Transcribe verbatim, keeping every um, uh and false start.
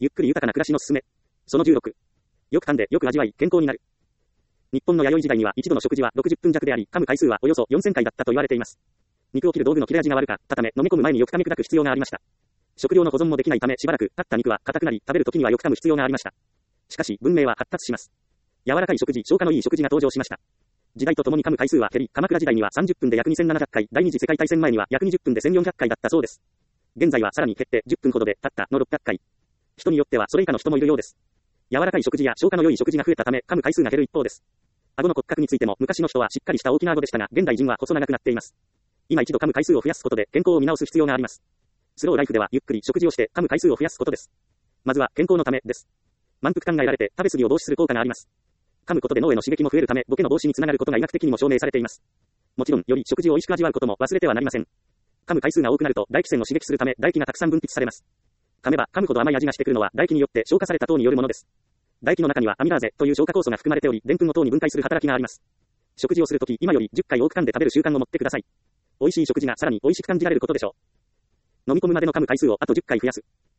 ゆっくり豊かな暮らしのすすめ。そのじゅうろく。よく噛んでよく味わい健康になる。日本の弥生時代には一度の食事はろくじゅっぷん弱であり、噛む回数はおよそよんせんかいだったと言われています。肉を切る道具の切れ味が悪かったため、飲み込む前によく噛み砕く必要がありました。食料の保存もできないため、しばらく経った肉は硬くなり、食べる時にはよく噛む必要がありました。しかし、文明は発達します。柔らかい食事、消化のいい食事が登場しました。時代とともに噛む回数は減り、鎌倉時代にはさんじゅっぷんで約にせんななひゃっかい、第二次世界大戦前には約にじゅっぷんでせんよんひゃっかいだったそうです。現在はさらに減ってじゅっぷんほどでたったのろっぴゃっかい。人によってはそれ以下の人もいるようです。柔らかい食事や消化の良い食事が増えたため、噛む回数が減る一方です。顎の骨格についても昔の人はしっかりした大きな顎でしたが、現代人は細長くなっています。今一度噛む回数を増やすことで健康を見直す必要があります。スローライフではゆっくり食事をして噛む回数を増やすことです。まずは健康のためです。満腹感が得られて食べ過ぎを防止する効果があります。噛むことで脳への刺激も増えるため、ボケの防止につながることが医学的にも証明されています。もちろん、より食事を美味しく味わうことも忘れてはなりません。噛む回数が多くなると唾液腺を刺激するため唾液がたくさん分泌されます。噛めば噛むほど甘い味がしてくるのは唾液によって消化された糖によるものです。唾液の中にはアミラーゼという消化酵素が含まれており、澱粉の糖に分解する働きがあります。食事をするとき、今よりじゅっかい多く噛んで食べる習慣を持ってください。美味しい食事がさらに美味しく感じられることでしょう。飲み込むまでの噛む回数をあとじゅっかい増やす。